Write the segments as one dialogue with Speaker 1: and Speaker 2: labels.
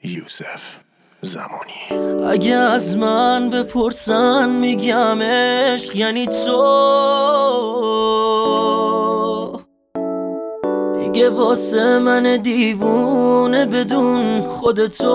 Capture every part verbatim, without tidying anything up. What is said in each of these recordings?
Speaker 1: یوسف زمانی.
Speaker 2: اگه از من بپرسن میگم عشق یعنی تو، دیگه واسه من دیوونه بدون خودتو.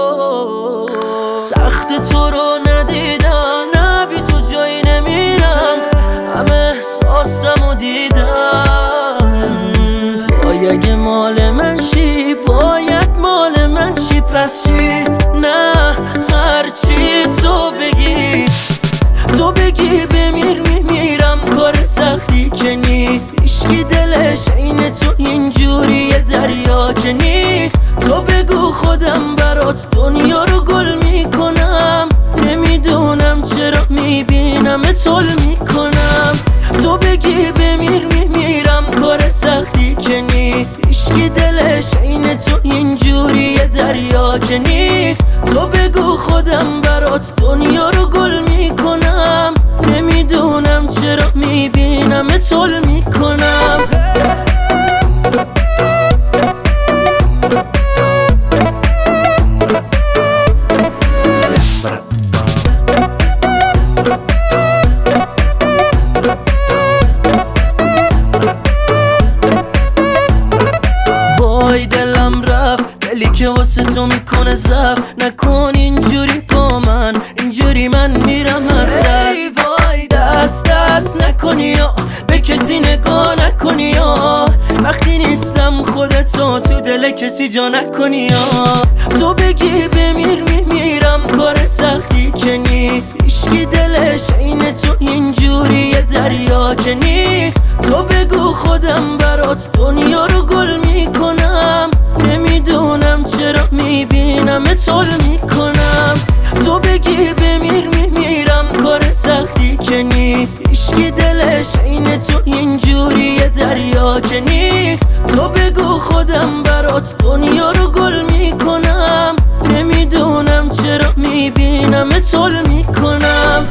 Speaker 2: سخت تو رو ندیدم، نه بی تو جایی نمیرم، همه احساسمو دیدم. وای اگه مال من شی باید مال من شی، پس چی؟ نه هرچی تو بگی، تو بگی بمیر میمیرم، کار سختی که نیست، هیچکی دلش عین تو اینجوری دریا که نیست. تو بگو خودم برات دنیا رو گل میکنم، نمیدونم چرا میبینم طول میکنم. تو بگی بمیر میمیرم، کار سختی که نیست، هیچکی دلش عین تو اینجوری دریا که نیست. تو بگو خودم برات دنیا رو گل میکنم، نمیدونم چرا میبینم طول میکنم. وای دلم رفت، دلی که واسه تو میکنه زف، نکن اینجوری با من، اینجوری من میرم از دست. ای وای دست دست نکنی یا به کسی نگاه نکنی یا، وقتی نیستم خودتو تو دل کسی جا نکنی یا. تو بگی بمیر میمیرم، کار سختی که نیست، هیچکی دلش عین تو اینجوری دریا که نیست. تو بگو خودم برات دنیا رو گل میکنم، نمیدونم چرا میبینم طول میکنم. تو بگی بمیر میمیرم، کار سختی که نیست، هیچکی دلش عین تو اینجوری دریا که نیست. تو بگو خودم برات دنیا رو گل میکنم، نمیدونم چرا میبینم طول میکنم.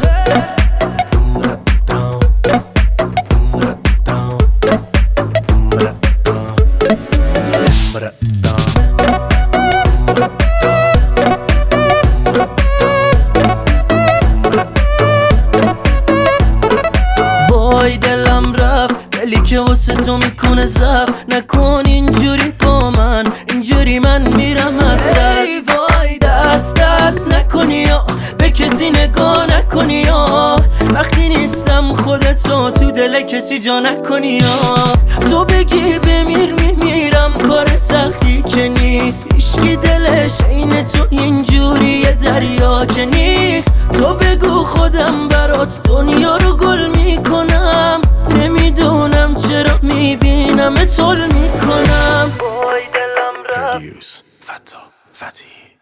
Speaker 2: وای دلم رفت، دلی که واسه تو میکنه زف، نکن اینجوری با من، اینجوری من میرم از دست. ای وای دست دست نکنی یا به کسی نگاه نکنی یا، وقتی نیستم خودتو تو دل کسی جا نکنی یا. تو بگی بمیر میمیرم، کار سختی که نیست، هیچکی دلش عین تو اینجوری دریا که نیست. تو بگو خودم برات دنیا رو گل میکنم، نمیدونم چرا میبینم طول میکنم. وای دلم رفت.
Speaker 1: فتا فتی